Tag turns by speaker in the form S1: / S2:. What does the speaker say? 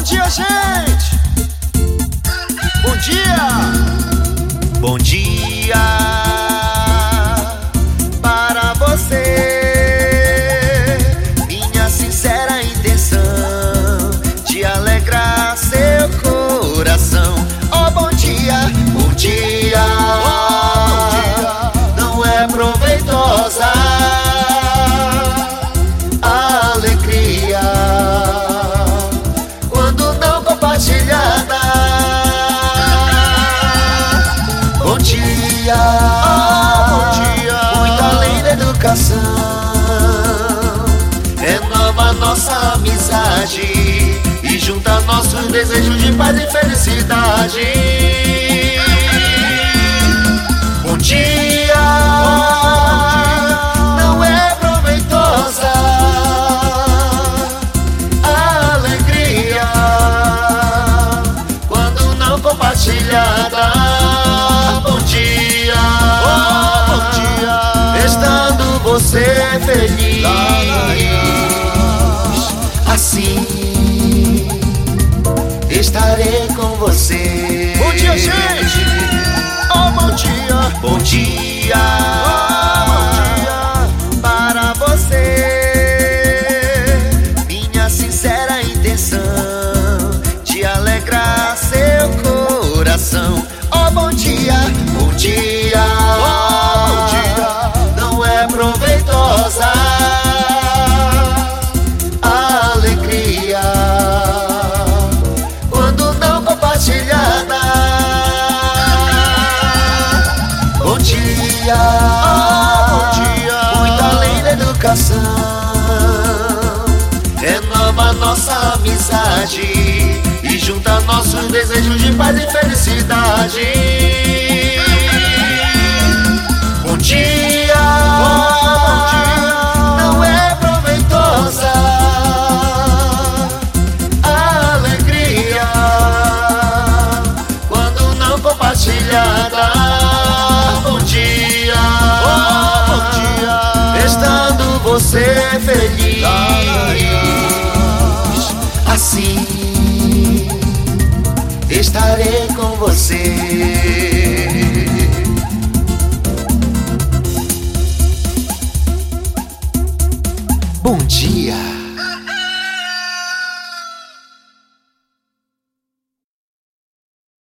S1: dia, gente! Bom dia!
S2: Bom dia para você, minha sincera intenção de alegrar seu coração. Oh, bom dia, bom dia, bom dia. Não é proveitosa a alegria quando não compartilhada. Bom dia, bom dia, muito além da educação, renova nossa amizade e junta nossos desejos de paz e felicidade. Bom dia, não é proveitosa a alegria quando não compartilhada. Estando você feliz, assim estarei com você.
S1: Bom dia, gente! Oh, bom dia!
S2: Bom dia, bom dia para você, minha sincera intenção de alegrar seu coração. Oh, bom dia, bom dia, bom dia. Não é proveitosa a alegria quando não compartilhada. Bom dia, bom dia, muito além da educação, renova nossa amizade e junta nossos desejos de paz e felicidade. Bom dia, bom dia, não é proveitosa a alegria quando não compartilhada. Bom dia, estando você feliz, assim estarei com você.